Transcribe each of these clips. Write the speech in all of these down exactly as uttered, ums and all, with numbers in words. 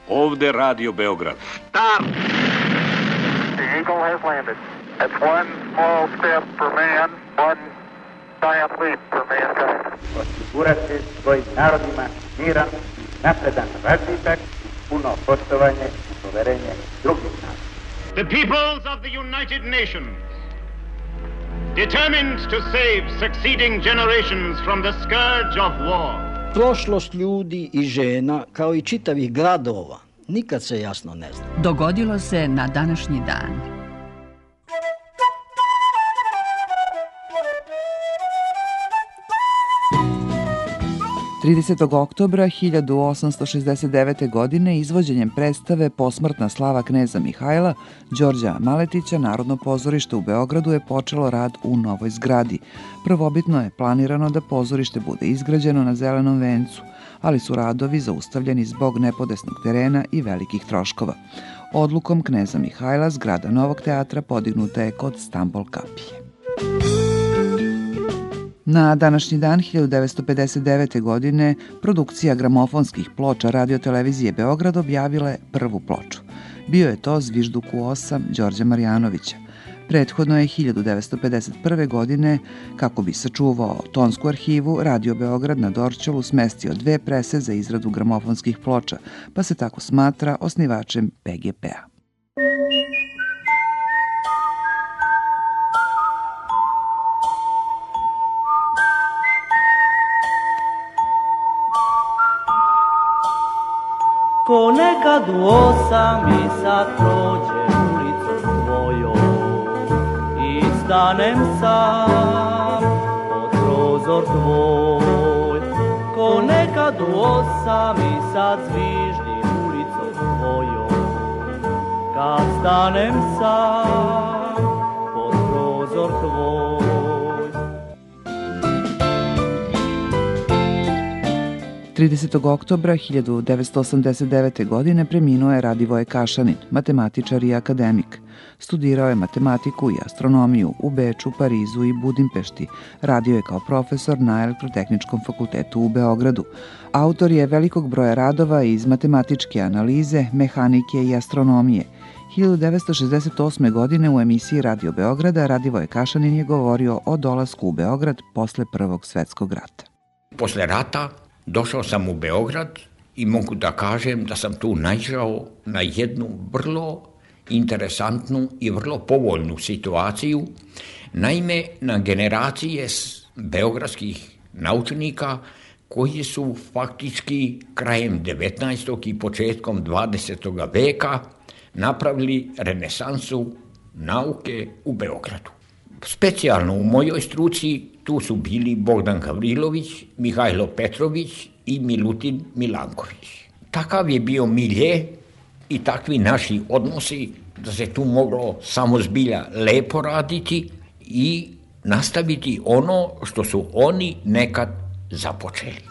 Ovde Radio Beograd. Start! The Eagle has landed. It's one small step for man, one giant leap for mankind. Osigurati svojim narodima miran, napredan razvitak, puno poštovanje i poverenje drugih naroda. The peoples of the United Nations, determined to save succeeding generations from the scourge of war. Prošlost ljudi i žena, kao i čitavih gradova, nikad se jasno ne zna. Dogodilo se na današnji dan. tridesetog oktobra hiljadu osamsto šezdeset devete. godine izvođenjem predstave Posmrtna slava kneza Mihajla, Đorđa Maletića, Narodno pozorište u Beogradu je počelo rad u novoj zgradi. Prvobitno je planirano da pozorište bude izgrađeno na Zelenom vencu, ali su radovi zaustavljeni zbog nepodesnog terena i velikih troškova. Odlukom kneza Mihajla zgrada novog teatra podignuta je kod Stambol kapije. Na današnji dan hiljadu devetsto pedeset devete. godine produkcija gramofonskih ploča Radio-televizije Beograd objavila je prvu ploču. Bio je to Zvižduk u osam Đorđa Marjanovića. Prethodno je hiljadu devetsto pedeset prve. godine, kako bi sačuvao tonsku arhivu, Radio Beograd na Dorćolu smestio dve prese za izradu gramofonskih ploča, pa se tako smatra osnivačem P G P-a. Ko nekad u osam i sad prođem ulicom tvojom i stanem sam pod prozor tvoj. Ko nekad u osam i sad zviždim ulicom tvojom kad stanem sam pod prozor tvoj. tridesetog oktobra hiljadu devetsto osamdeset devete. godine preminuo je Radivoje Kašanin, matematičar i akademik. Studirao je matematiku i astronomiju u Beču, Parizu i Budimpešti. Radio je kao profesor na Elektrotehničkom fakultetu u Beogradu. Autor je velikog broja radova iz matematičke analize, mehanike i astronomije. hiljadu devetsto šezdeset osme. godine u emisiji Radio Beograda Radivoje Kašanin je govorio o dolasku u Beograd posle Prvog svetskog rata. Posle rata došao sam u Beograd i mogu da kažem da sam tu naišao na jednu vrlo interesantnu i vrlo povoljnu situaciju. Naime, na generacije beogradskih naučnika koji su faktički krajem devetnaestog i početkom dvadesetog veka napravili renesansu nauke u Beogradu. Specijalno u mojoj struci tu su bili Bogdan Gavrilović, Mihajlo Petrović i Milutin Milanković. Takav je bio milje i takvi naši odnosi da se tu moglo samo zbilja lepo raditi i nastaviti ono što su oni nekad započeli.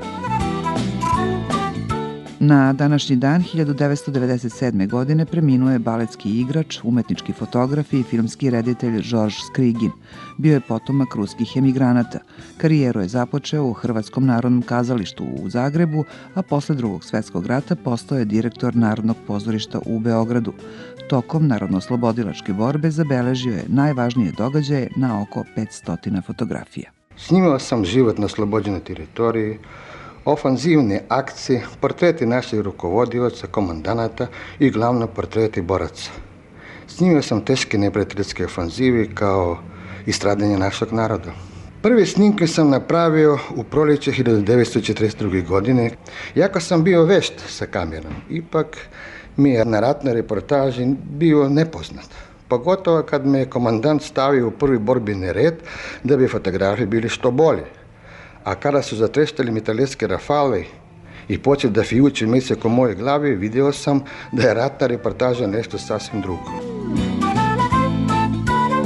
Na današnji dan hiljadu devetsto devedeset sedme. godine preminuo je baletski igrač, umetnički fotograf i filmski reditelj Žorž Skrigin. Bio je potomak ruskih emigranata. Karijeru je započeo u Hrvatskom narodnom kazalištu u Zagrebu, a posle Drugog svetskog rata postao je direktor Narodnog pozorišta u Beogradu. Tokom narodno-oslobodilačke borbe zabeležio je najvažnije događaje na oko petsto fotografija. Snimao sam život na oslobođenoj teritoriji, ofanzivne akcije, portreti naših rukovodioca, komandanata i glavno portreti boraca. Snimio sam teške neprijateljske ofanzive kao i stradanje našeg naroda. Prve snimke sam napravio u proljeće hiljadu devetsto četrdeset druge. godine. Jako sam bio vešt sa kamerom, ipak mi je na ratnoj reportaži bio nepoznat. Pogotovo kad me je komandant stavio u prvi borbeni red da bi fotografije bili što bolje. A kada su zatreštali mitraljezke rafale i počeli da fijuče mesec oko moje glave, vidio sam da je ratna reportaža nešto sasvim drugo.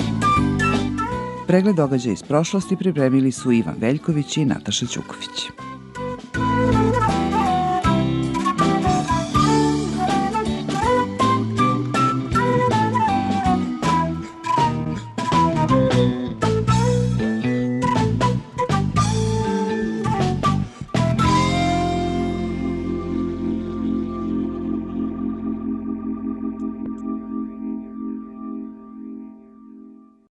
Pregled događaja iz prošlosti pripremili su Ivan Veljković i Nataša Ćuković.